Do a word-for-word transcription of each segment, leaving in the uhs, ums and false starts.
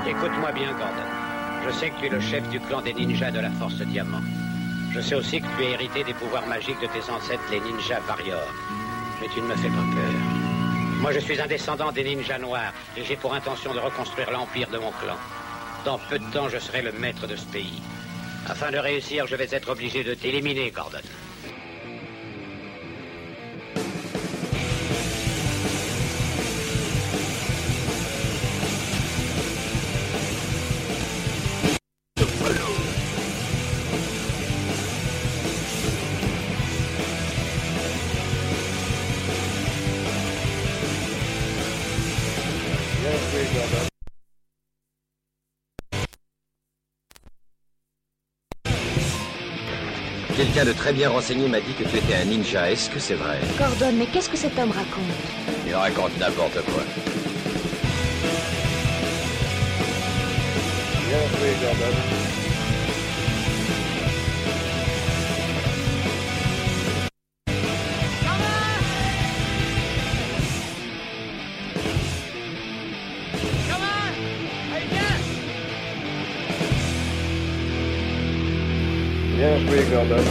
Écoute-moi bien, Gordon. Je sais que tu es le chef du clan des ninjas de la Force Diamant. Je sais aussi que tu as hérité des pouvoirs magiques de tes ancêtres, les ninjas Warriors. Mais tu ne me fais pas peur. Moi, je suis un descendant des ninjas noirs et j'ai pour intention de reconstruire l'empire de mon clan. Dans peu de temps, je serai le maître de ce pays. Afin de réussir, je vais être obligé de t'éliminer, Gordon. Quelqu'un de très bien renseigné m'a dit que tu étais un ninja. Est-ce que c'est vrai? Gordon, mais qu'est-ce que cet homme raconte? Il raconte n'importe quoi. Bien joué, Gordon. Bien joué, Gordon.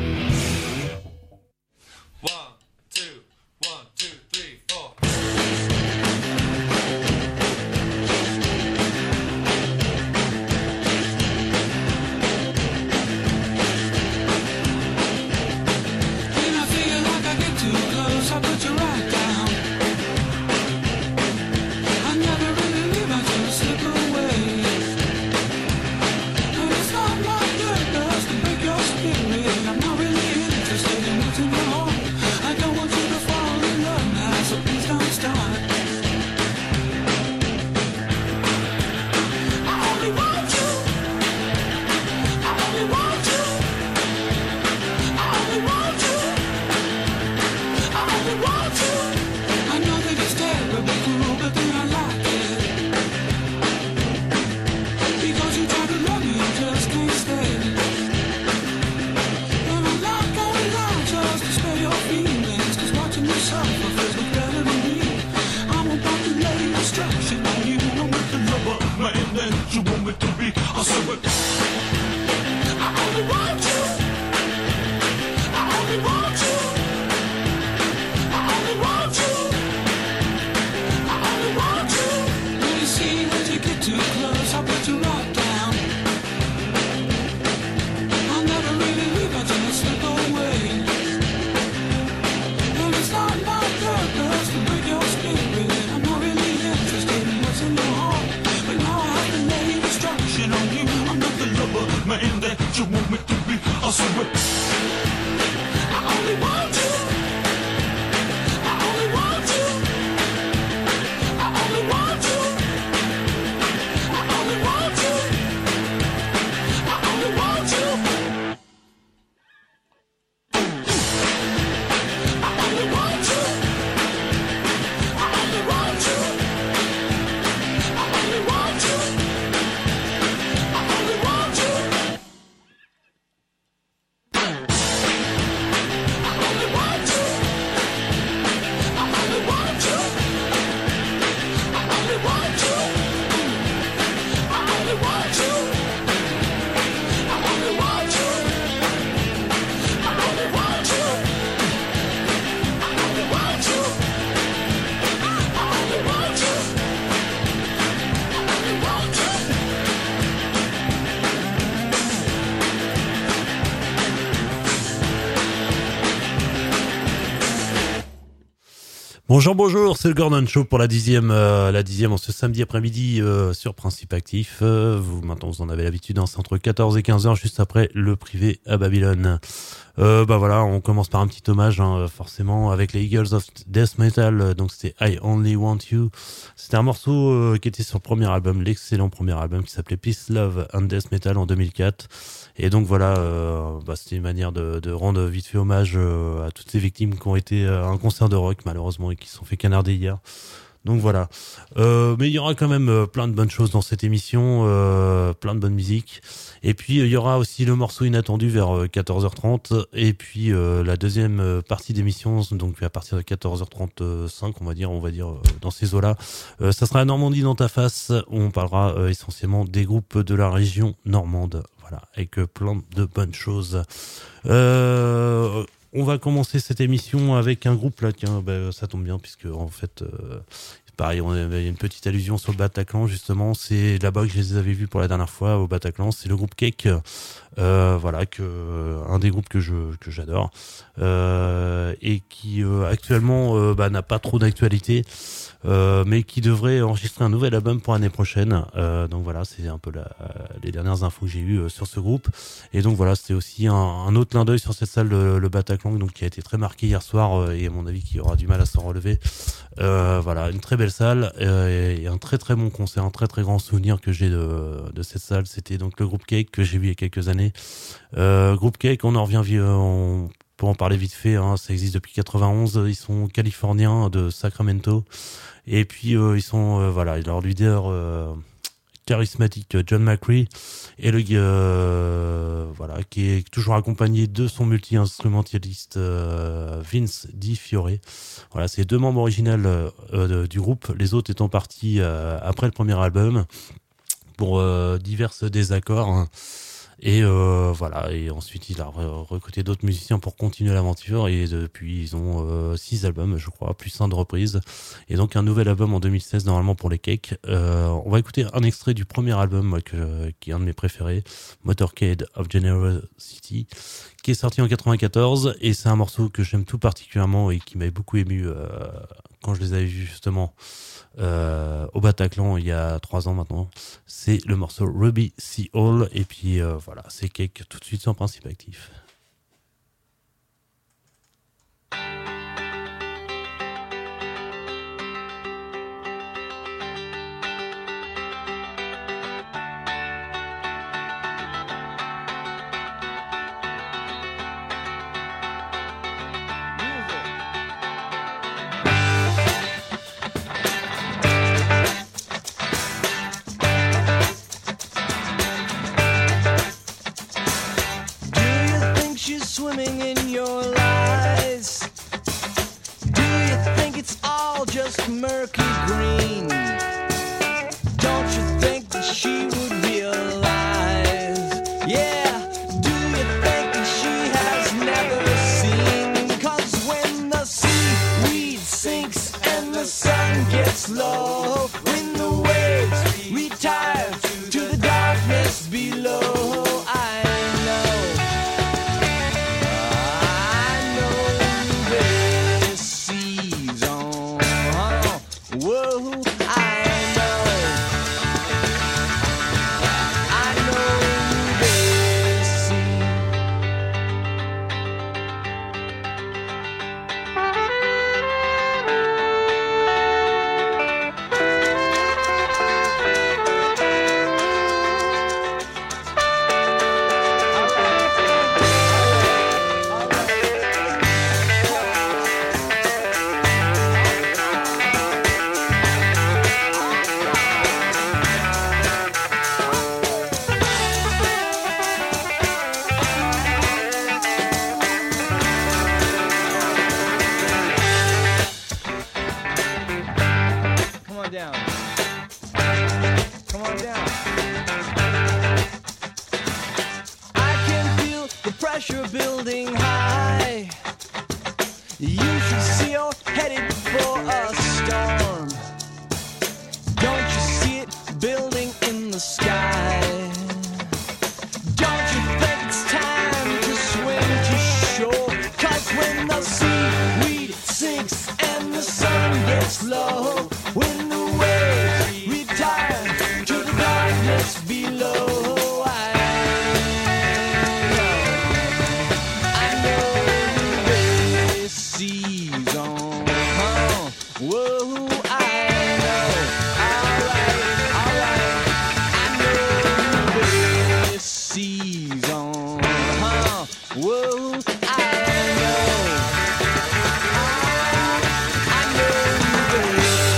Bonjour, bonjour, c'est le Gordon Show pour la dixième, euh, la dixième en ce samedi après-midi euh, sur Principe Actif. Euh, vous, maintenant, vous en avez l'habitude, hein, c'est entre quatorze et quinze heures, juste après le privé à Babylone. Euh, bah voilà, on commence par un petit hommage, hein, forcément, avec les Eagles of Death Metal. Donc c'était I Only Want You. C'était un morceau euh, qui était sur le premier album, l'excellent premier album qui s'appelait Peace, Love and Death Metal en deux mille quatre. Et donc voilà, euh, bah, c'était une manière de, de rendre vite fait hommage euh, à toutes ces victimes qui ont été à un concert de rock malheureusement et qui se sont fait canarder hier. Donc voilà. Euh, mais il y aura quand même euh, plein de bonnes choses dans cette émission, euh, plein de bonne musique. Et puis euh, il y aura aussi le morceau inattendu vers euh, quatorze heures trente. Et puis euh, la deuxième euh, partie d'émission, donc à partir de quatorze heures trente-cinq, on va dire, on va dire euh, dans ces eaux-là. Euh, ça sera Normandie dans ta face, où on parlera euh, essentiellement des groupes de la région normande. Voilà, avec euh, plein de bonnes choses. Euh, on va commencer cette émission avec un groupe là, tiens, bah, ça tombe bien puisque en fait, euh, pareil, on a, il y a une petite allusion sur le Bataclan justement. C'est là-bas que je les avais vus pour la dernière fois au Bataclan. C'est le groupe Cake, euh, voilà, que un des groupes que je que j'adore euh, et qui euh, actuellement euh, bah, n'a pas trop d'actualité. Euh, mais qui devrait enregistrer un nouvel album pour l'année prochaine. Euh, donc voilà, c'est un peu la, les dernières infos que j'ai eues euh, sur ce groupe. Et donc voilà, c'était aussi un, un autre clin d'œil sur cette salle, le, le Bataclan, donc qui a été très marqué hier soir euh, et à mon avis qui aura du mal à s'en relever. Euh, voilà, une très belle salle euh, et un très très bon concert, un très très grand souvenir que j'ai de, de cette salle. C'était donc le groupe Cake que j'ai vu il y a quelques années. Euh, groupe Cake, on en revient, on pour en parler vite fait, hein, ça existe depuis quatre-vingt-onze. Ils sont californiens de Sacramento. Et puis euh, ils sont euh, voilà, leur leader euh, charismatique John McCree et le euh, voilà qui est toujours accompagné de son multi-instrumentaliste euh, Vince DiFiore. Voilà, c'est deux membres originels euh, de, du groupe, les autres étant partis euh, après le premier album pour euh, divers désaccords. Hein. Et euh, voilà, et ensuite il a recruté d'autres musiciens pour continuer l'aventure et depuis ils ont euh, six albums je crois, plus un de reprise et donc un nouvel album en deux mille seize normalement pour les Cakes. Euh, on va écouter un extrait du premier album moi, que, qui est un de mes préférés, Motorcade of Generosity, qui est sorti en quatre-vingt-quatorze et c'est un morceau que j'aime tout particulièrement et qui m'avait beaucoup ému euh, quand je les avais vus justement Euh, au Bataclan il y a trois ans maintenant. C'est le morceau Ruby Sea Hall et puis euh, voilà, c'est Cake tout de suite sur Principe Actif. Swimming in your lies. Do you think it's all just murky green? Don't you think that she would realize? Yeah, do you think that she has never seen? 'Cause when the seaweed sinks and the sun gets low, when the waves retire to the darkness below, I building high. You should see you're headed for a storm. Don't you see it building in the sky? Don't you think it's time to swim to shore? 'Cause when the seaweed sinks and the sun gets low, when the waves retire to the darkness below, I know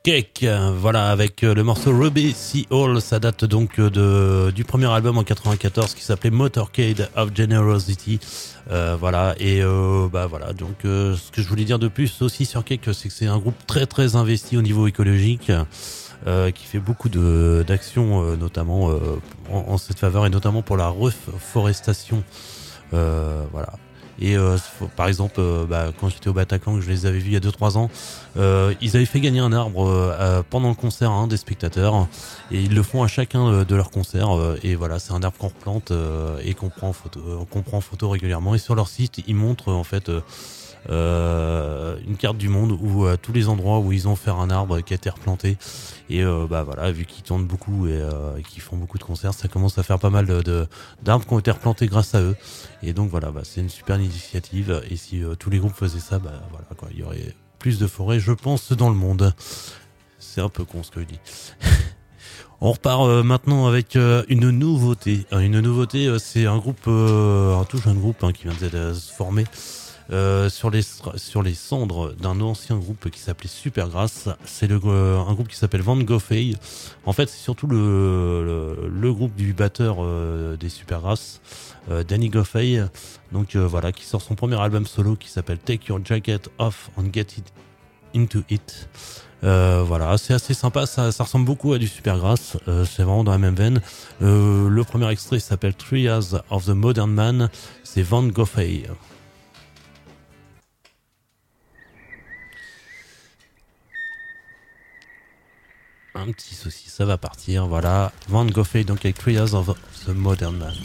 Cake, voilà, avec le morceau Ruby Sea Hall. Ça date donc de, du premier album en quatre-vingt-quatorze qui s'appelait Motorcade of Generosity. Euh, voilà, et euh, bah voilà, donc euh, ce que je voulais dire de plus aussi sur Cake, c'est que c'est un groupe très très investi au niveau écologique. Euh, qui fait beaucoup de d'actions, euh, notamment euh, en, en cette faveur, et notamment pour la reforestation. Euh, voilà. Et euh, par exemple, euh, bah, quand j'étais au Bataclan, que je les avais vus il y a deux trois ans, euh, ils avaient fait gagner un arbre euh, pendant le concert hein, des spectateurs, et ils le font à chacun de leurs concerts. Euh, et voilà, c'est un arbre qu'on replante euh, et qu'on prend en photo, euh, qu'on prend en photo régulièrement. Et sur leur site, ils montrent en fait euh, euh, une carte du monde où euh, tous les endroits où ils ont fait un arbre qui a été replanté. Et euh, bah voilà, vu qu'ils tournent beaucoup et, euh, et qu'ils font beaucoup de concerts, ça commence à faire pas mal de, de d'arbres qui ont été replantés grâce à eux. Et donc voilà, bah c'est une super initiative. Et si euh, tous les groupes faisaient ça, bah voilà quoi, il y aurait plus de forêts, je pense, dans le monde. C'est un peu con ce que je dis. On repart euh, maintenant avec euh, une nouveauté. Une nouveauté, euh, c'est un groupe, euh, un tout jeune groupe hein, qui vient de se former. Euh, sur les sur les cendres d'un ancien groupe qui s'appelait Supergrass. C'est le euh, un groupe qui s'appelle Van Goghey. En fait, c'est surtout le le, le groupe du batteur euh, des Supergrass, euh, Danny Goghey. Donc euh, voilà, qui sort son premier album solo qui s'appelle Take Your Jacket Off and Get It Into It. Euh, voilà, c'est assez sympa, ça, ça ressemble beaucoup à du Supergrass, euh, c'est vraiment dans la même veine. Euh, le premier extrait s'appelle Three Years of the Modern Man, c'est Van Goghey. Un petit souci, ça va partir, voilà. Van Goghey, donc avec Three Years of the Modern Man.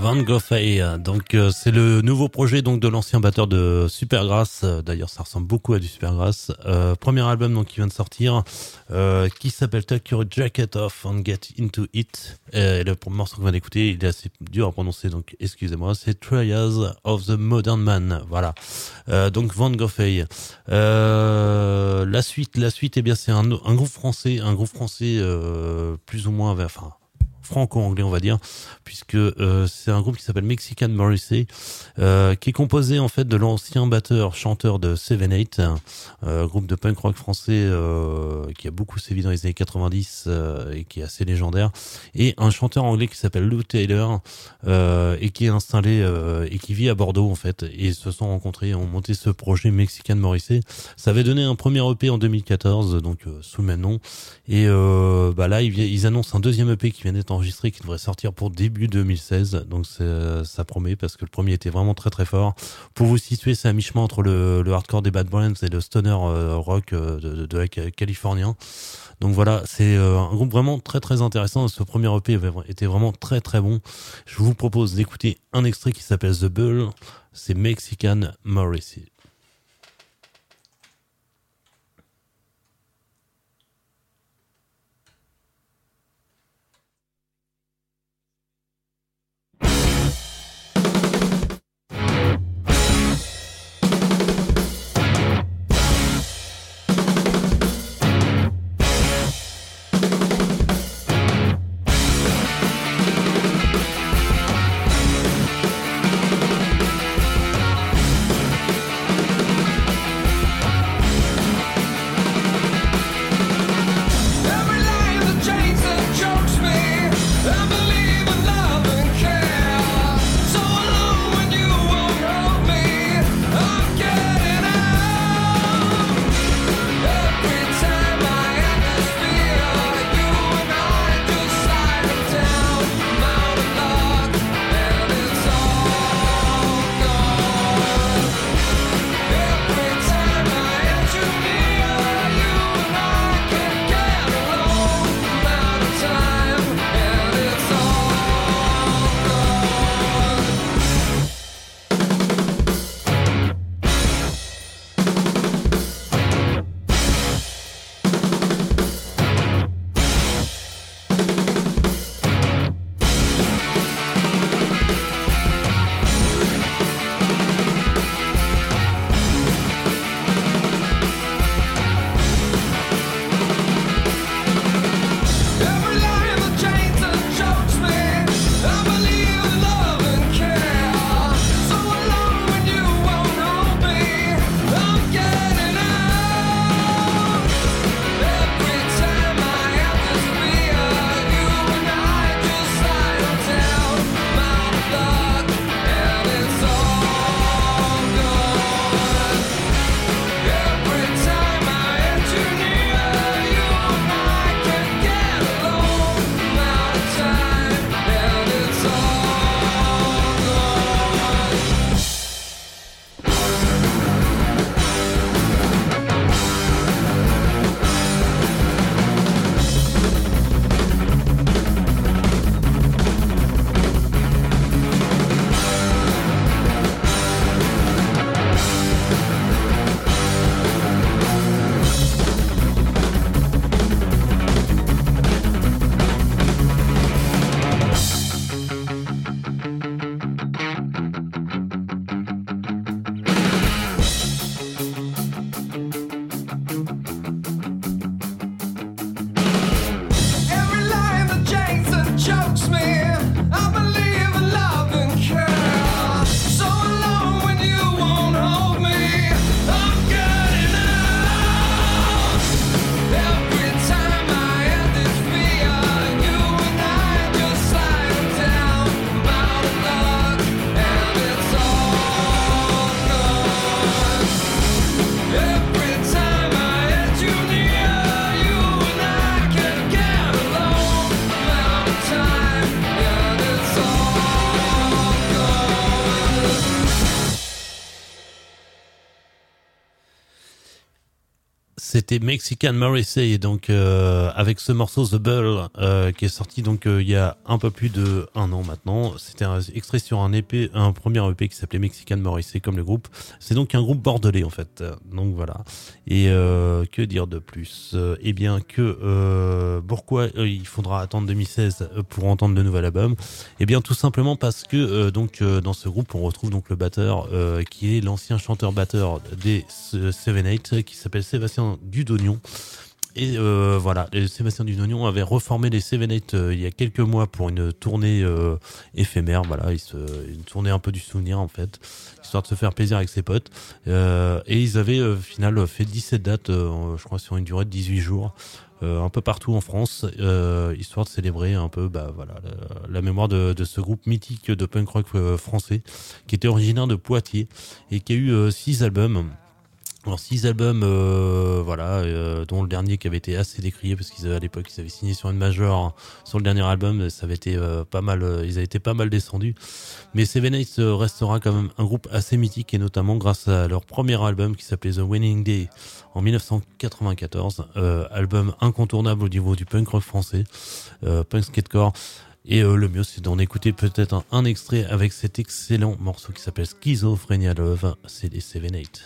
Van Goghey, donc euh, c'est le nouveau projet donc de l'ancien batteur de Supergrass. Euh, d'ailleurs, ça ressemble beaucoup à du Supergrass. Euh, premier album donc qui vient de sortir, euh, qui s'appelle Take Your Jacket Off and Get Into It. Et le morceau qu'on vient d'écouter, il est assez dur à prononcer, donc excusez-moi. C'est Trials of the Modern Man. Voilà. Euh, donc Van Goghey. Euh, la suite, la suite, eh bien c'est un, un groupe français, un groupe français euh, plus ou moins, enfin. franco-anglais on va dire, puisque euh, c'est un groupe qui s'appelle Mexican Morrissey, euh, qui est composé en fait de l'ancien batteur chanteur de Seven Eight, euh, groupe de punk rock français euh, qui a beaucoup sévi dans les années quatre-vingt-dix euh, et qui est assez légendaire, et un chanteur anglais qui s'appelle Lou Taylor euh, et qui est installé euh, et qui vit à Bordeaux en fait, et ils se sont rencontrés et ont monté ce projet Mexican Morrissey. Ça avait donné un premier E P en deux mille quatorze, donc euh, sous le même nom, et euh, bah là ils, ils annoncent un deuxième E P qui vient d'être enregistré, qui devrait sortir pour début deux mille seize, donc c'est, ça promet parce que le premier était vraiment très très fort. Pour vous situer, c'est à mi-chemin entre le, le hardcore des Bad Brains et le stoner euh, rock euh, de, de, de la californien. Donc voilà, c'est euh, un groupe vraiment très très intéressant. Ce premier E P était vraiment très très bon. Je vous propose d'écouter un extrait qui s'appelle The Bull, c'est Mexican Morrissey. Thank C'était Mexican Morrissey, donc euh, avec ce morceau The Bull euh, qui est sorti donc euh, il y a un peu plus de un an maintenant. C'était un extrait sur un E P, un premier E P qui s'appelait Mexican Morrissey comme le groupe. C'est donc un groupe bordelais en fait. Donc voilà. Et euh, que dire de plus euh, Eh bien que euh, pourquoi euh, il faudra attendre deux mille seize pour entendre le nouvel album Eh bien tout simplement parce que euh, donc euh, dans ce groupe on retrouve donc le batteur euh, qui est l'ancien chanteur-batteur des Seven Eight qui s'appelle Sébastien Dudognon. Et euh, voilà, et Sébastien Dudognon avait reformé les Seven Eight euh, il y a quelques mois pour une tournée euh, éphémère. Voilà, il se, une tournée un peu du souvenir en fait, histoire de se faire plaisir avec ses potes. Euh, et ils avaient euh, au final fait dix-sept dates, euh, je crois sur une durée de dix-huit jours. Euh, un peu partout en France, euh, histoire de célébrer un peu bah, voilà, la, la mémoire de, de ce groupe mythique de punk rock euh, français qui était originaire de Poitiers et qui a eu euh, six albums. Alors six albums, euh, voilà, euh, dont le dernier qui avait été assez décrié parce qu'ils avaient à l'époque ils avaient signé sur une major hein, sur le dernier album, ça avait été euh, pas mal, euh, ils avaient été pas mal descendus. Mais Seven Eight restera quand même un groupe assez mythique et notamment grâce à leur premier album qui s'appelait The Winning Day en dix-neuf cent quatre-vingt-quatorze, euh, album incontournable au niveau du punk rock français, euh, punk skatecore. Et euh, le mieux c'est d'en écouter peut-être un, un extrait avec cet excellent morceau qui s'appelle Schizophrenia Love, c'est les Seven Eight.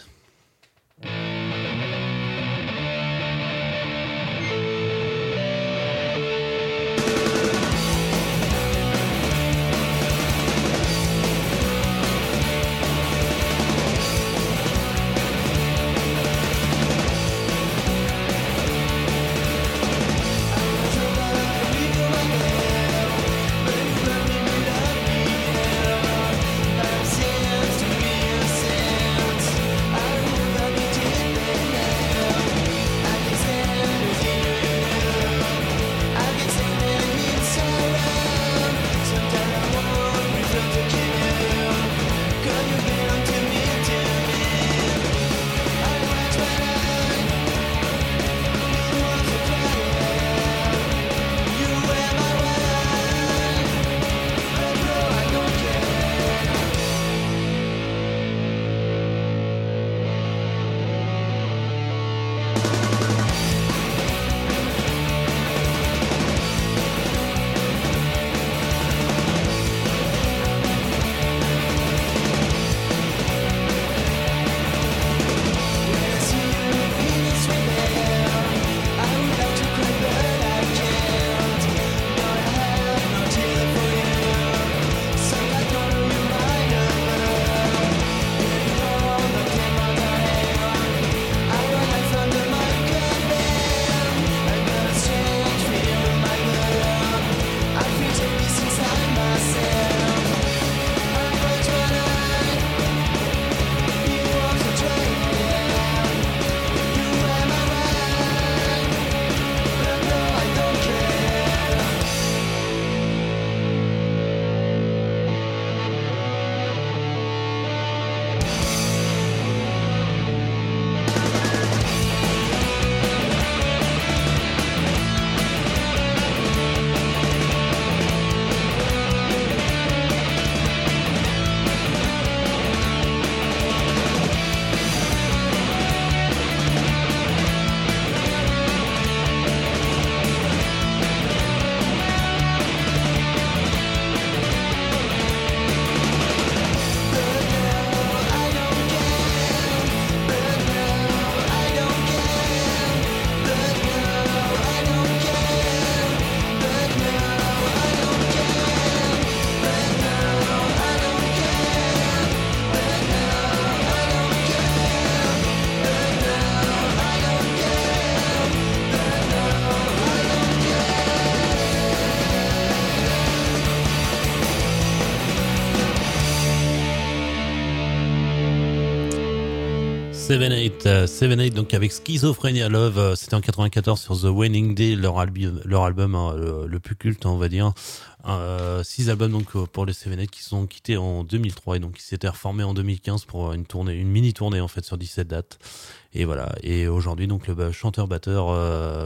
Seven Eight, euh, Seven Eight, donc avec Schizophrenia Love, euh, c'était en quatre-vingt-quatorze sur The Winning Day, leur album, leur album hein, le, le plus culte, on va dire. Euh, six albums donc pour les Seven Eight qui sont quittés en deux mille trois et donc ils s'étaient reformés en deux mille quinze pour une tournée, une mini tournée en fait sur dix-sept dates. Et voilà. Et aujourd'hui donc le chanteur batteur euh,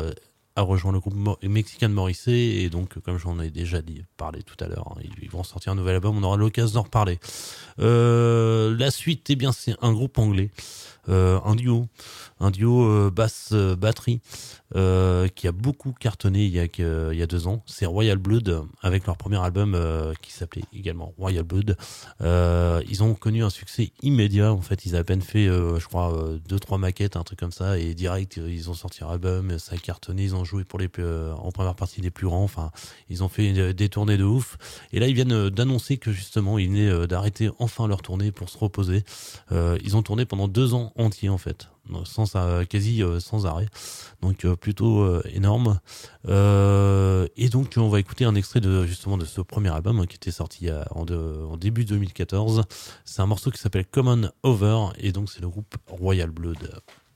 a rejoint le groupe mo- mexicain de Morrissey, et donc, comme j'en ai déjà dit, parlé tout à l'heure, hein, ils, ils vont sortir un nouvel album, on aura l'occasion d'en reparler. Euh, la suite, eh bien, c'est un groupe anglais, euh, un duo, un duo euh, basse-batterie, euh, qui a beaucoup cartonné il y a, que, il y a deux ans. C'est Royal Blood, avec leur premier album euh, qui s'appelait également Royal Blood. Euh, ils ont connu un succès immédiat. En fait, ils ont à peine fait, euh, je crois, euh, deux, trois maquettes, un truc comme ça, et direct, ils ont sorti un album, ça a cartonné. Ils ont joué pour les plus, euh, en première partie des plus grands. Enfin, ils ont fait euh, des tournées de ouf. Et là, ils viennent euh, d'annoncer que justement, ils venaient euh, d'arrêter enfin leur tournée pour se reposer. Euh, ils ont tourné pendant deux ans entiers, en fait, sans euh, quasi euh, sans arrêt. Donc euh, plutôt euh, énorme. Euh, et donc on va écouter un extrait de justement de ce premier album, hein, qui était sorti à, en, de, en début deux mille quatorze. C'est un morceau qui s'appelle Common Over, et donc c'est le groupe Royal Blood.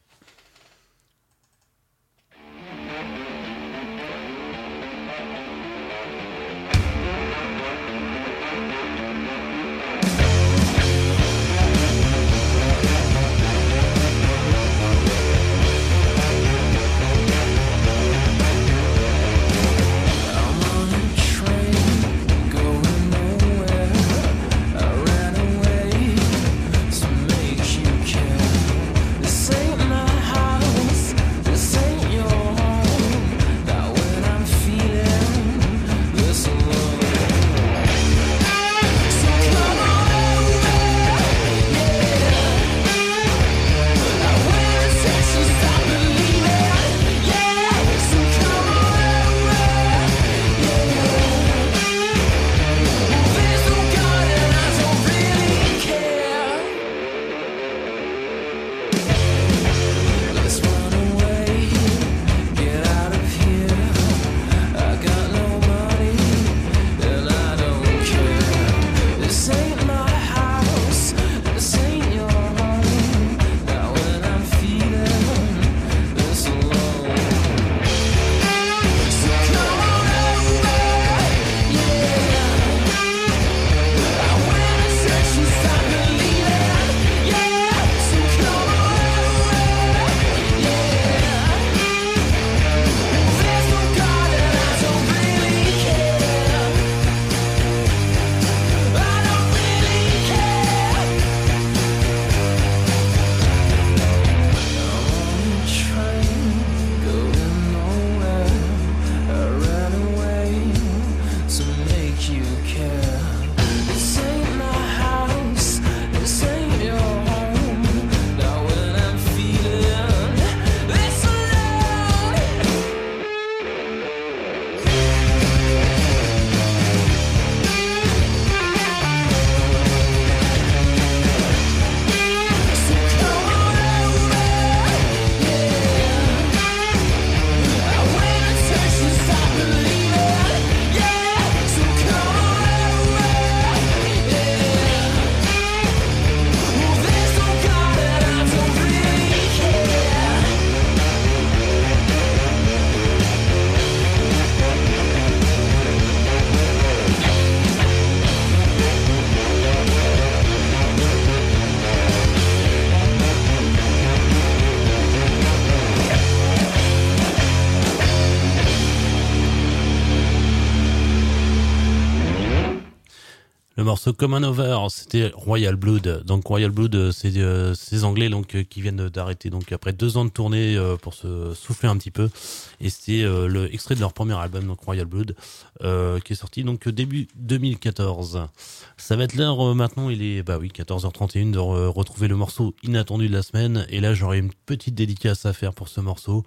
Le morceau Common Over, c'était Royal Blood. Donc Royal Blood, c'est euh, ces Anglais donc euh, qui viennent d'arrêter donc après deux ans de tournée euh, pour se souffler un petit peu. Et c'était euh, le extrait de leur premier album, donc Royal Blood, euh, qui est sorti donc début deux mille quatorze. Ça va être l'heure euh, maintenant, il est bah oui quatorze heures trente et une de re- retrouver le morceau inattendu de la semaine. Et là j'aurais une petite dédicace à faire pour ce morceau.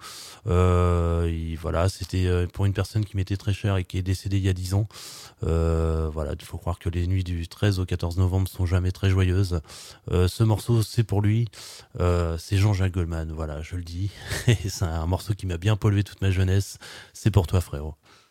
Euh, et voilà, c'était euh, pour une personne qui m'était très chère et qui est décédée il y a dix ans. Euh, voilà, il faut croire que les nuits du treize au quatorze novembre sont jamais très joyeuses. Euh, ce morceau, c'est pour lui. Euh, c'est Jean-Jacques Goldman, voilà, je le dis. Et c'est un morceau qui m'a bien pollué toute ma jeunesse. C'est pour toi, frérot.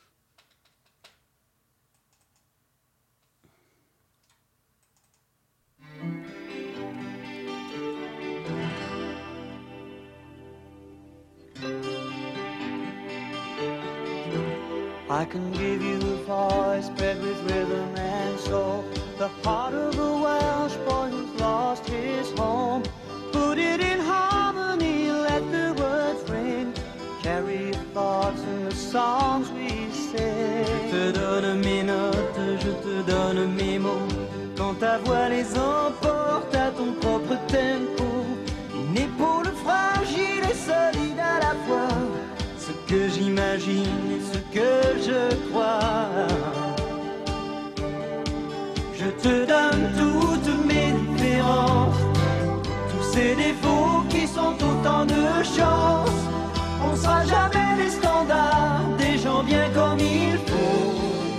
I can give you a voice bred with rhythm and soul, the heart of a Welsh boy who's lost his home. Put it in harmony, let the words ring. carry your thoughts in the songs we say. Je te donne mes notes, je te donne mes mots. Quand ta voix les emporte à ton propre tempo. Une épaule fragile et solide à la fois. Ce que j'imagine et ce que je crois. Je te donne toutes mes différences. Tous ces défauts qui sont autant de chances. On sera jamais les standards des gens bien comme il faut.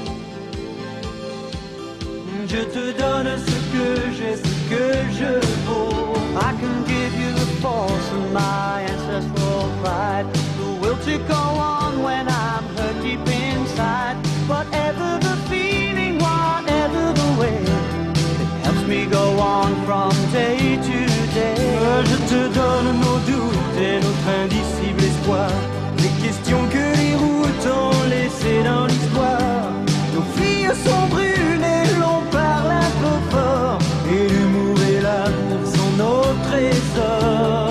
Je te donne ce que j'ai, ce que je vaux. I can give you the force of my ancestral pride, the will to go on when I'm hurt deep inside. Whatever the feeling, whatever the way, it helps me go on from day to day. Je te donne nos doutes et notre indicible espoir, les questions que les routes ont laissées dans l'histoire. Nos filles sont brûlées, l'on parle un peu fort, et l'humour et l'amour sont nos trésors.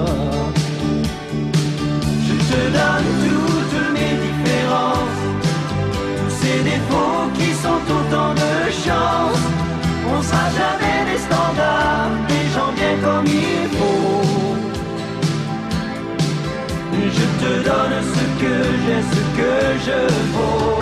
Je te donne toutes mes différences, tous ces défauts qui sont autant de chance. On sera jamais des standards, des gens bien comme il faut. Je te donne ce que j'ai, ce que je vaux.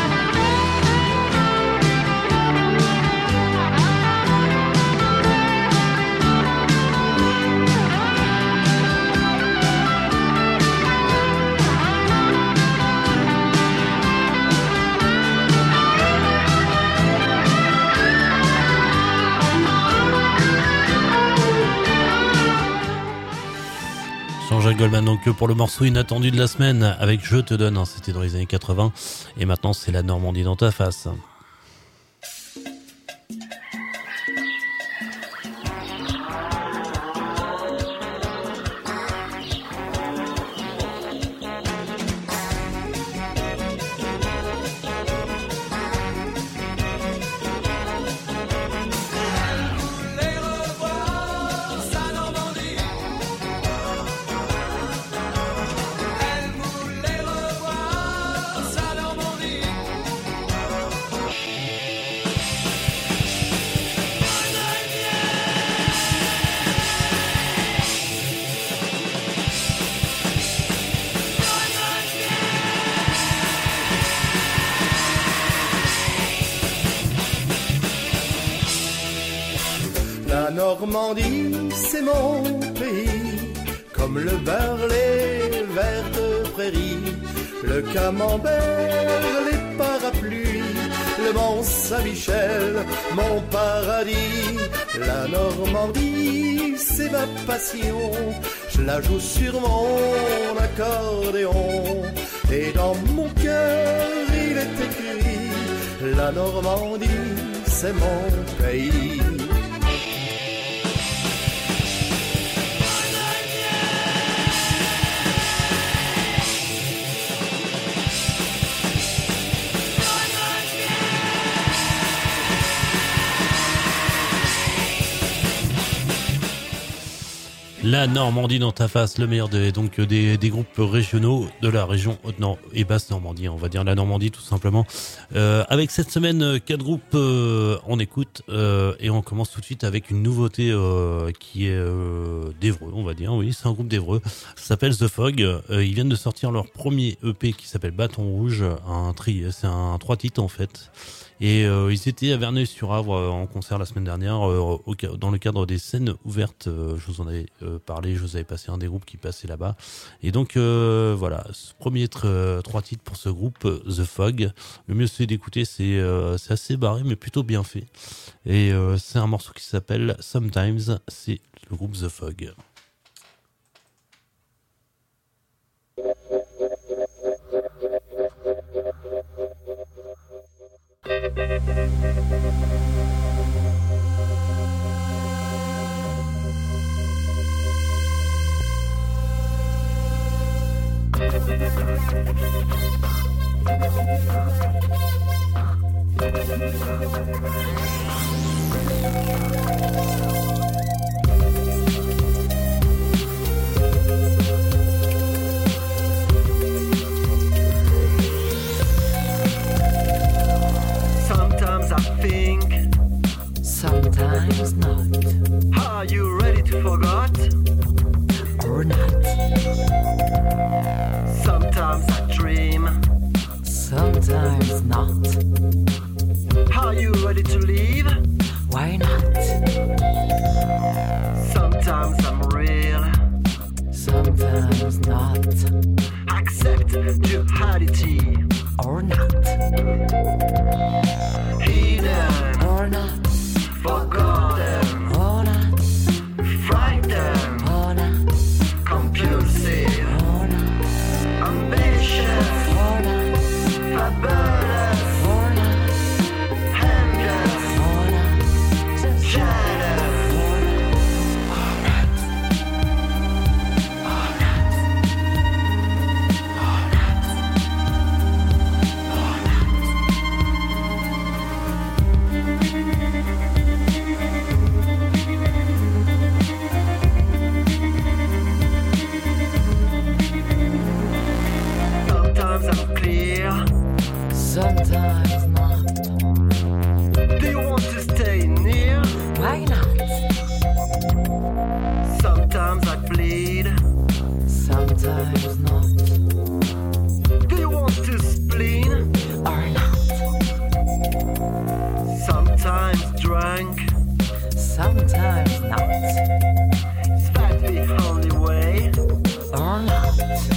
Jean-Jacques Goldman donc pour le morceau inattendu de la semaine avec Je te donne, hein, c'était dans les années quatre-vingts et maintenant c'est la Normandie dans ta face. Normandie, c'est mon pays, comme le beurre, les vertes prairies, le camembert, les parapluies, le Mont Saint-Michel, mon paradis. La Normandie, c'est ma passion, je la joue sur mon accordéon, et dans mon cœur il est écrit, la Normandie, c'est mon pays. La Normandie dans ta face, le meilleur des, donc des, des groupes régionaux de la région Haute-Nord et Basse-Normandie, on va dire la Normandie tout simplement. Euh, avec cette semaine, quatre groupes euh, on écoute euh, et on commence tout de suite avec une nouveauté euh, qui est euh, d'Évreux, on va dire. Oui, c'est un groupe d'Évreux, ça s'appelle The Fog. Euh, ils viennent de sortir leur premier E P qui s'appelle Bâton Rouge, un tri, c'est un trois titres en fait. Et euh, ils étaient à Verneuil-sur-Avre euh, en concert la semaine dernière euh, au, dans le cadre des scènes ouvertes. Euh, je vous en avais euh, parlé, je vous avais passé un des groupes qui passait là-bas. Et donc euh, voilà, ce premier euh, trois titres pour ce groupe, euh, The Fog. Le mieux c'est d'écouter, c'est euh, c'est assez barré mais plutôt bien fait. Et euh, c'est un morceau qui s'appelle Sometimes, c'est le groupe The Fog. accept duality or not. Hidden or not. Forgotten or not. Frightened or not. Compulsive or not. Ambitious or not. Fabulous or not. Handless or not. Jealous or not. Sometimes I'm clear, sometimes not. Do you want to stay near? Why not? Sometimes I bleed, sometimes not. Do you want to spleen or not? Sometimes drunk, sometimes not. Is that the only way or not?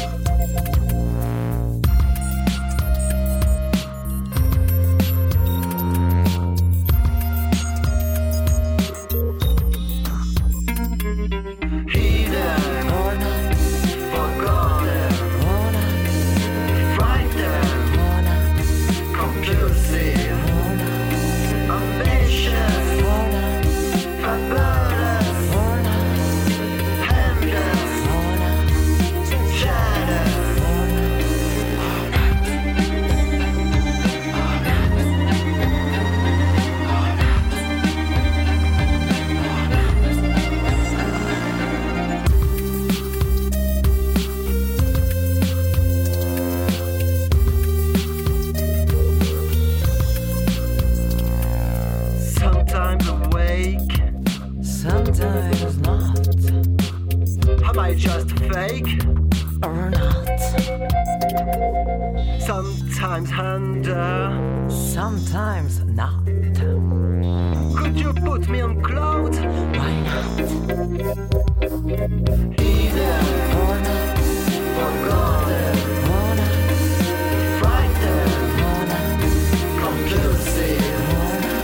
Hidden or not. Forgotten or not. Frightened or not. Compulsive or not. Ambitious or not. Fabulous or not. Handless or not. Jealous or sometimes awake, sometimes not. Am I just fake or not? Sometimes under, sometimes not. Could you put me on cloud? Why not? Hidden or not. Forgotten or not. Frightened or not. Compulsive or not.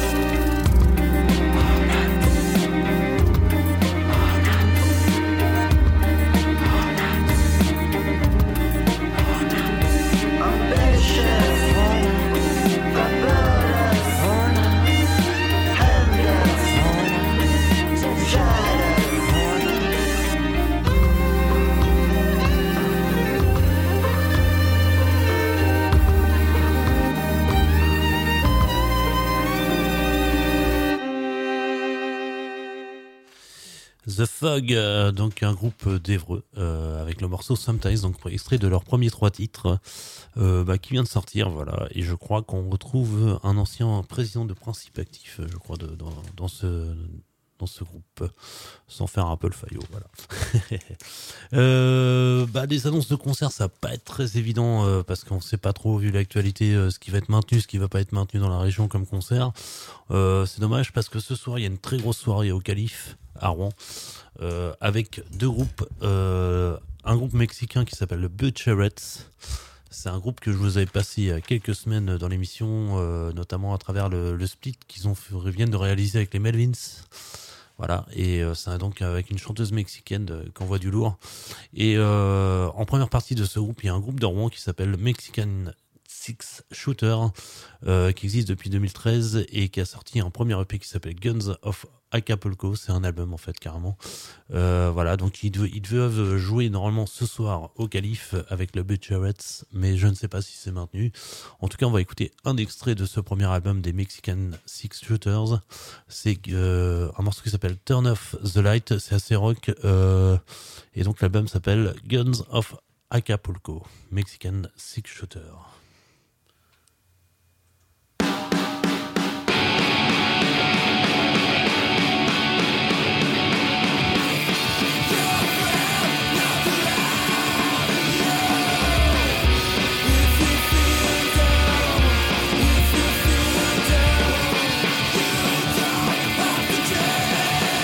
Ambitious or not. Fabulous or not. Handless or not. Jealous or not. The Fog, euh, donc un groupe d'Évreux, euh, avec le morceau Sometimes, donc extrait de leurs premiers trois titres, euh, bah, qui vient de sortir, voilà. Et je crois qu'on retrouve un ancien président de Principe Actif, je crois, de, dans, dans ce dans ce groupe, sans faire un peu le faillot, voilà. euh, bah, des annonces de concerts, ça va pas être très évident, euh, parce qu'on sait pas trop, vu l'actualité, euh, ce qui va être maintenu, ce qui va pas être maintenu dans la région comme concert. Euh, c'est dommage, parce que ce soir, il y a une très grosse soirée au Calife, à Rouen, euh, avec deux groupes, euh, un groupe mexicain qui s'appelle le Butcherettes. C'est un groupe que je vous avais passé il y a quelques semaines dans l'émission, euh, notamment à travers le, le split qu'ils ont fait, viennent de réaliser avec les Melvins. Voilà, et euh, c'est donc avec une chanteuse mexicaine euh, qui envoie du lourd. Et euh, en première partie de ce groupe, il y a un groupe de Rouen qui s'appelle Mexican Six Shooter, euh, qui existe depuis deux mille treize et qui a sorti un premier E P qui s'appelle Guns of Acapulco. C'est un album en fait carrément. Euh, voilà, donc ils, de, ils doivent jouer normalement ce soir au Calife avec le Butcherettes, mais je ne sais pas si c'est maintenu. En tout cas, on va écouter un extrait de ce premier album des Mexican Six Shooters. C'est euh, un morceau qui s'appelle Turn Off the Light. C'est assez rock, euh, et donc l'album s'appelle Guns of Acapulco, Mexican Six Shooter.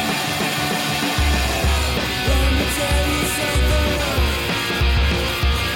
Let me tell you something.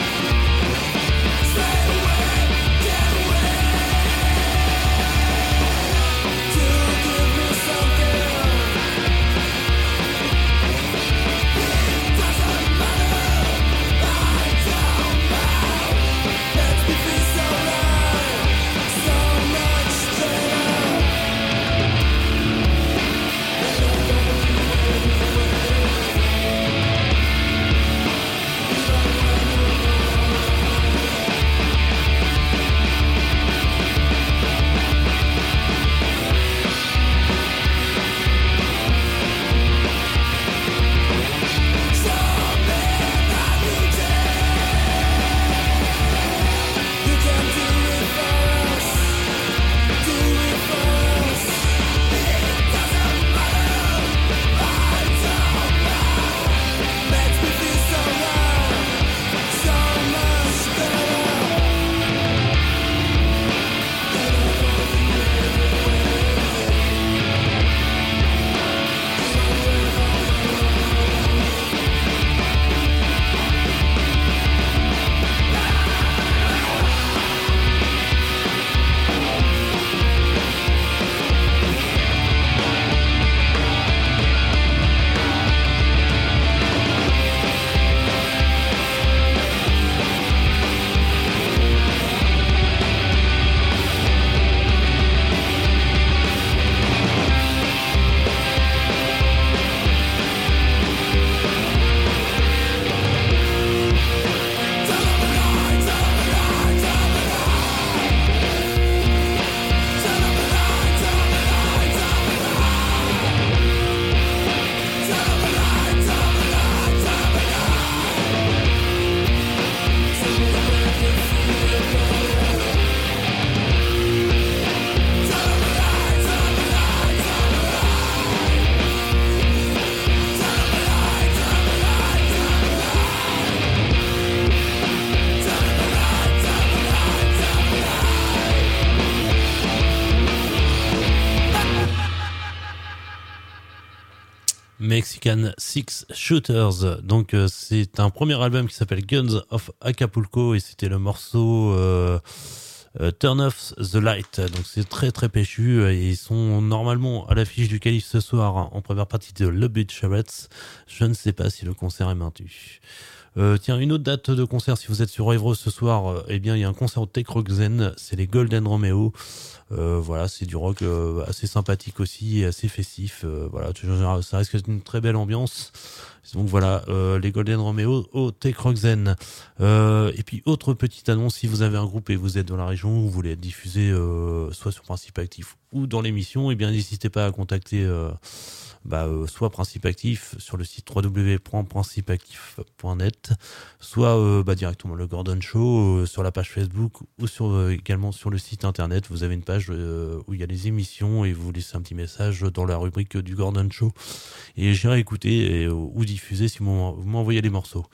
Mexican Six Shooters. Donc euh, c'est un premier album qui s'appelle Guns of Acapulco et c'était le morceau euh, euh, Turn Off the Light. Donc c'est très très péchu et ils sont normalement à l'affiche du Calife ce soir en première partie de Le But Charrettes. Je ne sais pas si le concert est maintenu. Euh, tiens, une autre date de concert, si vous êtes sur Évros ce soir, euh, eh bien, il y a un concert au Tech Rock Zen, c'est les Golden Romeo. Euh, voilà, c'est du rock euh, assez sympathique aussi, et assez festif. Euh, voilà, ça risque d'être une très belle ambiance. Donc voilà, euh, les Golden Romeo au Tech Rock Zen. Euh, et puis, autre petite annonce, si vous avez un groupe et vous êtes dans la région, vous voulez être diffusé euh, soit sur Principe Actif ou dans l'émission, eh bien, n'hésitez pas à contacter... Euh, Bah, euh, soit Principe Actif sur le site w w w point principe actif point net, soit euh, bah, directement le Gordon Show euh, sur la page Facebook ou sur, euh, également sur le site internet. Vous avez une page euh, où il y a les émissions et vous laissez un petit message dans la rubrique du Gordon Show et j'irai écouter et, euh, ou diffuser si vous m'envoyez les morceaux.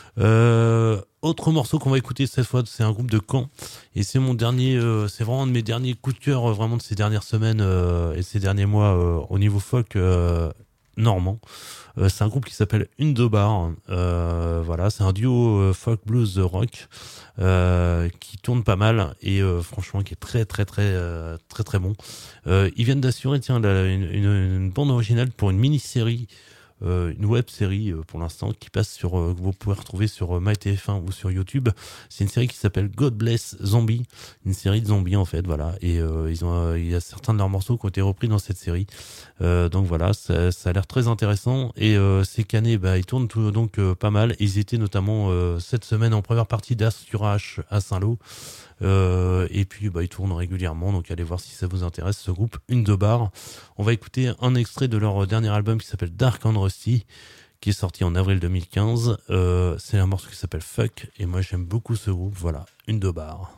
Euh, autre morceau qu'on va écouter cette fois, c'est un groupe de Caen et c'est mon dernier, euh, c'est vraiment un de mes derniers coups de cœur, euh, vraiment de ces dernières semaines euh, et ces derniers mois euh, au niveau folk euh, normand. Euh, c'est un groupe qui s'appelle Undobar. Euh, voilà, c'est un duo euh, folk blues rock euh, qui tourne pas mal et euh, franchement qui est très très très euh, très très bon. Euh, ils viennent d'assurer tiens la, une, une, une bande originale pour une mini-série. Euh, une web série euh, pour l'instant qui passe sur euh, que vous pouvez retrouver sur euh, MyTF un ou sur YouTube. C'est une série qui s'appelle God Bless Zombie, une série de zombies en fait, voilà. Et euh, ils ont, euh, il y a certains de leurs morceaux qui ont été repris dans cette série. Euh, donc voilà, ça, ça a l'air très intéressant. Et euh, ces canets, bah ils tournent tout, donc euh, pas mal. Ils étaient notamment euh, cette semaine en première partie d'As sur H à Saint-Lô. Euh, et puis bah ils tournent régulièrement, donc allez voir si ça vous intéresse ce groupe Undobar. On va écouter un extrait de leur dernier album qui s'appelle Dark and Rusty, qui est sorti en avril deux mille quinze. Euh, c'est un morceau qui s'appelle Fuck et moi j'aime beaucoup ce groupe. Voilà, Undobar.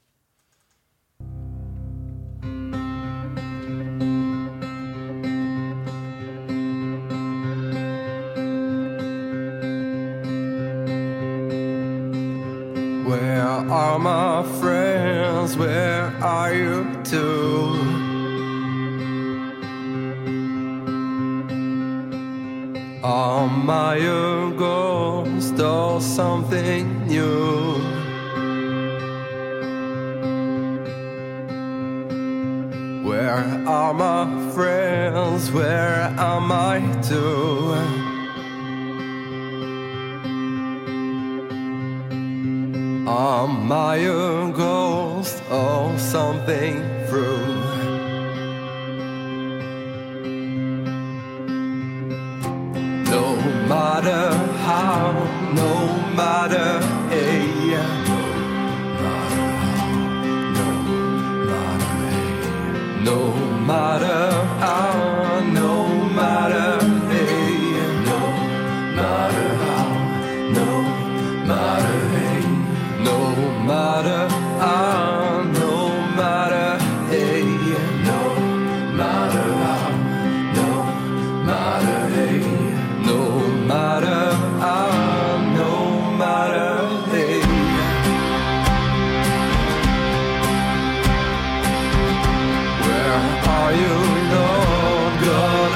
Where are my friends? Where are you too? Am I a ghost or something new? Where are my friends? Where am I too? Am I a ghost or something through? No matter how, no matter hey, no matter how, no matter hey, no matter how, no matter hey, no matter how, no matter hey. No matter how, no matter hey, no matter how, no matter hey, no matter how, no matter hey. Where are you, Lord God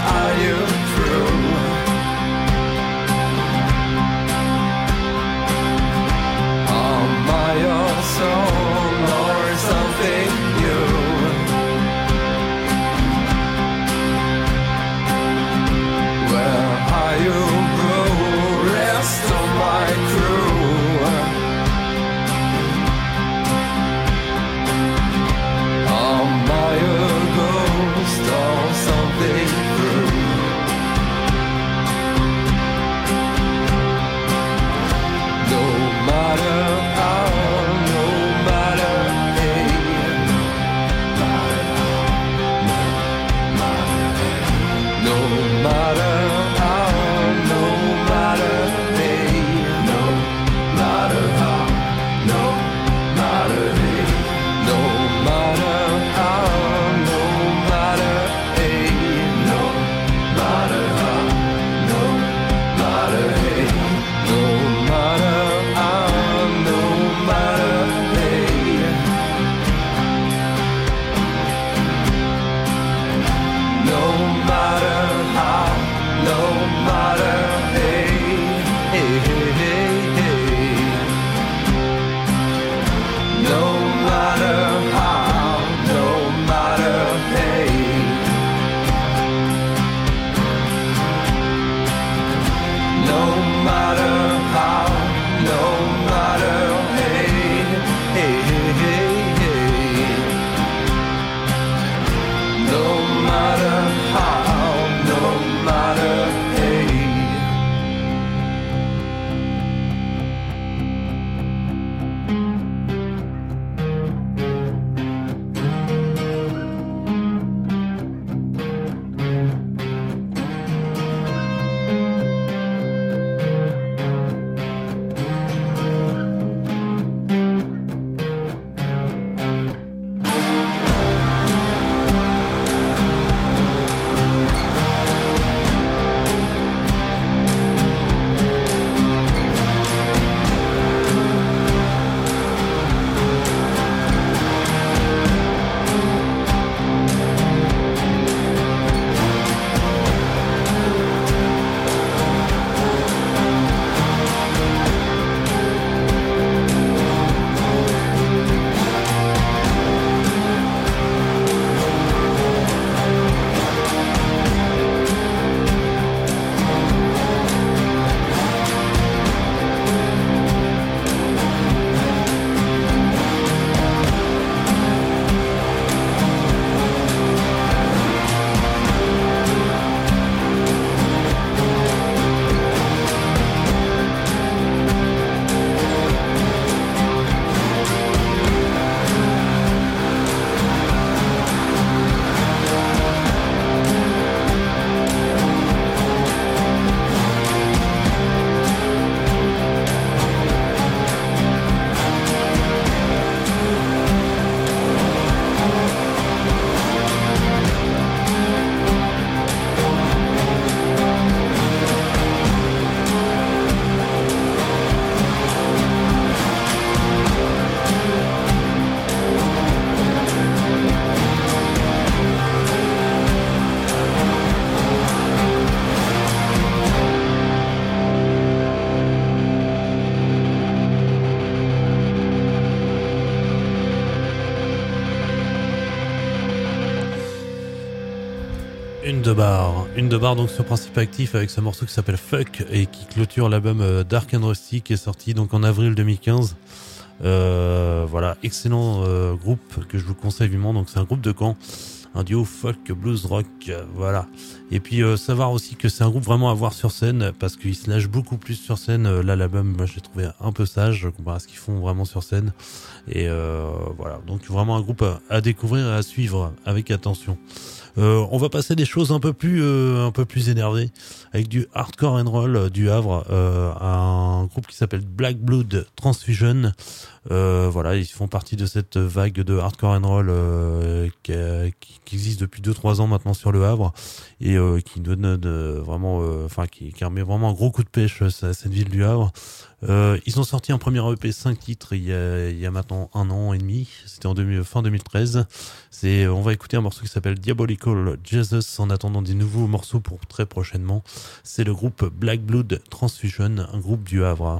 Une de barre, une de barre donc sur Principe Actif avec ce morceau qui s'appelle Fuck et qui clôture l'album euh, Dark and Rusty qui est sorti donc en avril deux mille quinze. Euh, voilà, excellent euh, groupe que je vous conseille vivement. Donc c'est un groupe de Caen, un duo folk blues rock, euh, voilà. Et puis euh, savoir aussi que c'est un groupe vraiment à voir sur scène parce qu'ils se lâchent beaucoup plus sur scène. Euh, là l'album, moi j'ai trouvé un peu sage comparé à ce qu'ils font vraiment sur scène. Et euh, voilà, donc vraiment un groupe à, à découvrir et à suivre avec attention. Euh, on va passer des choses un peu plus euh, un peu plus énervées avec du hardcore and roll euh, du Havre, euh, un groupe qui s'appelle Black Blood Transfusion. Euh, voilà, ils font partie de cette vague de hardcore and roll euh, qui, qui existe depuis deux trois ans maintenant sur le Havre et euh, qui donne de, vraiment, enfin euh, qui, qui remet vraiment un gros coup de pêche à cette ville du Havre. Euh, ils ont sorti un premier E P cinq titres il y a, il y a maintenant un an et demi. C'était en deux, fin deux mille treize. C'est, on va écouter un morceau qui s'appelle Diabolical Jesus en attendant des nouveaux morceaux pour très prochainement. C'est le groupe Black Blood Transfusion, un groupe du Havre.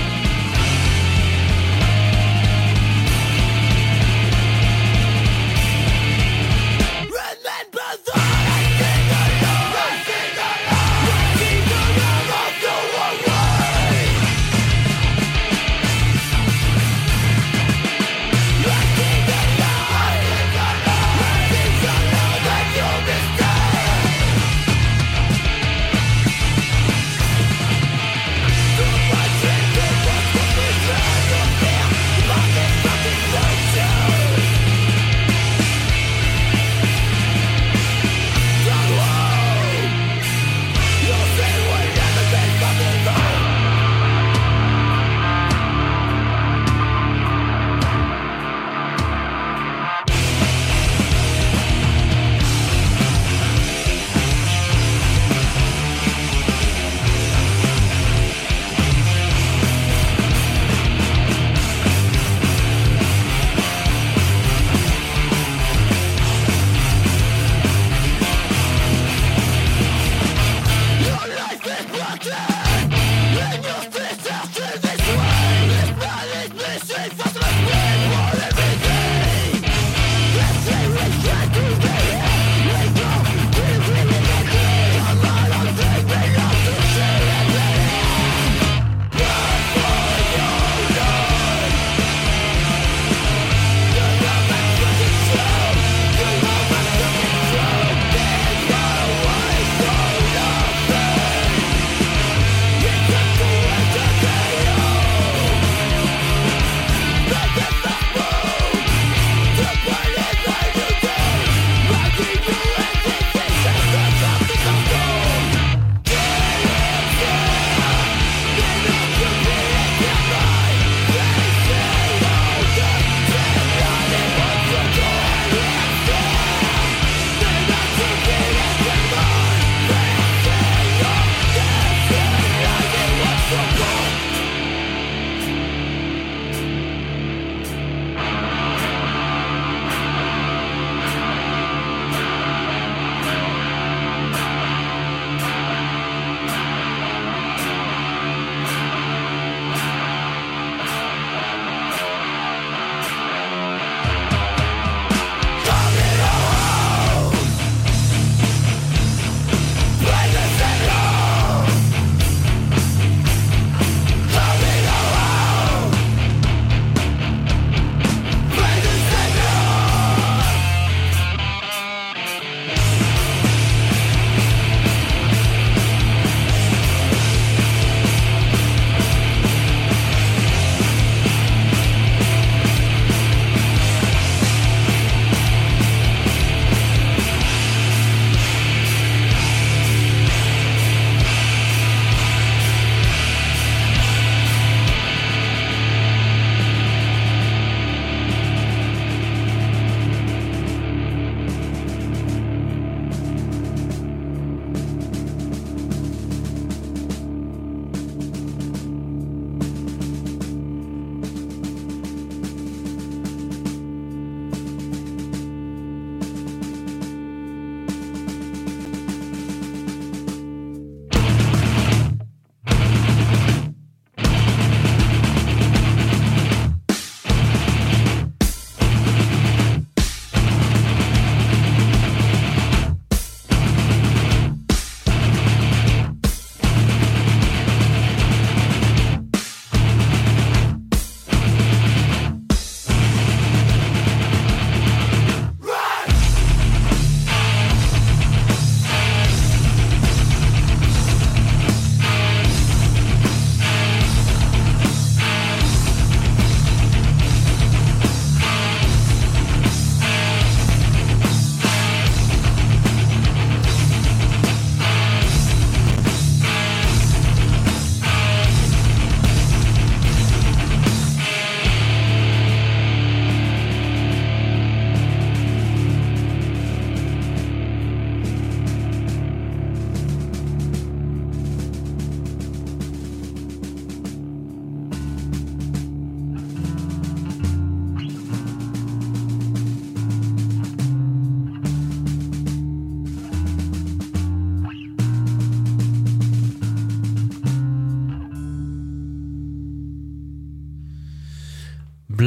Thank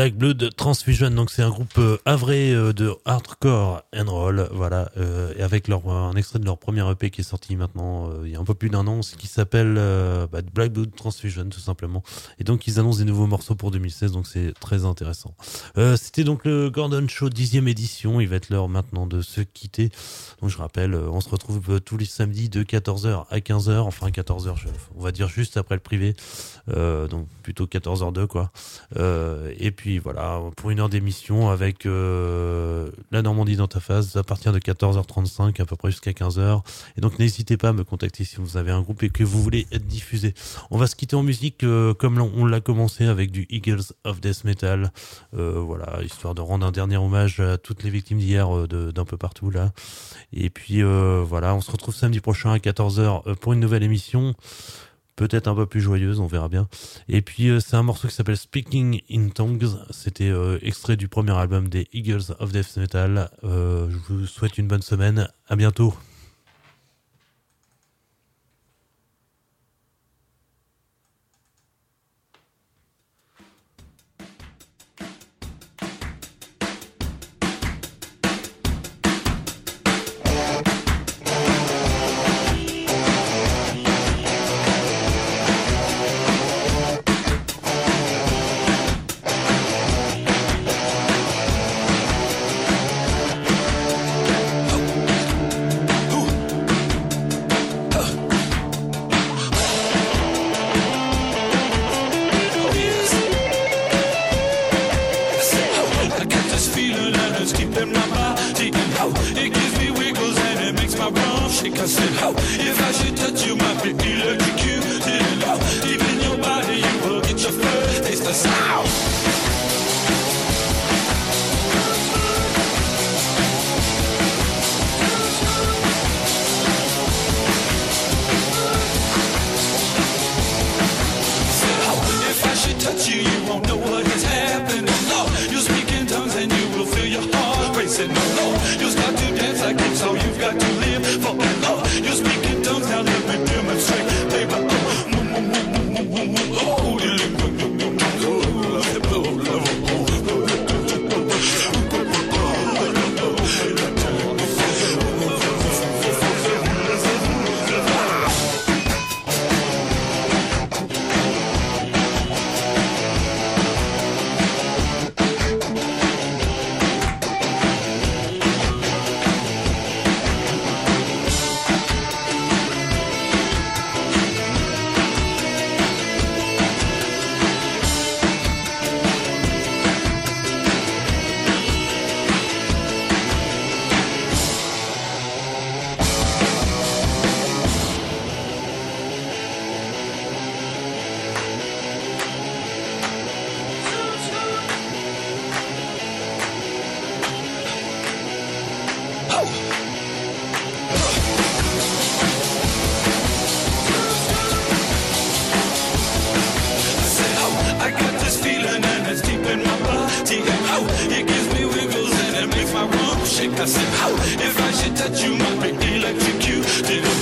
Black Blood Transfusion, donc c'est un groupe euh, havré euh, de hardcore and roll, voilà, euh, et avec leur un extrait de leur premier E P qui est sorti maintenant euh, il y a un peu plus d'un an, ce qui s'appelle euh, bah, Black Blood Transfusion tout simplement. Et donc ils annoncent des nouveaux morceaux pour deux mille seize, donc c'est très intéressant. Euh, c'était donc le Gordon Show dixième édition, il va être l'heure maintenant de se quitter. Donc je rappelle, euh, on se retrouve euh, tous les samedis de quatorze heures à quinze heures, enfin quatorze heures, je, on va dire juste après le privé, euh, donc plutôt quatorze heures deux quoi. Euh, et puis voilà, pour une heure d'émission avec euh, la Normandie dans ta phase à partir de quatorze heures trente-cinq à peu près jusqu'à quinze heures. Et donc n'hésitez pas à me contacter si vous avez un groupe et que vous voulez être diffusé. On va se quitter en musique euh, comme on l'a commencé avec du Eagles of Death Metal, euh, voilà, histoire de rendre un dernier hommage à toutes les victimes d'hier euh, de, d'un peu partout là. Et puis euh, voilà, on se retrouve samedi prochain à quatorze heures euh, pour une nouvelle émission. Peut-être un peu plus joyeuse, on verra bien. Et puis euh, c'est un morceau qui s'appelle Speaking in Tongues. C'était euh, extrait du premier album des Eagles of Death Metal. Euh, je vous souhaite une bonne semaine. À bientôt. I said, oh, if I should touch you, my big electrocute.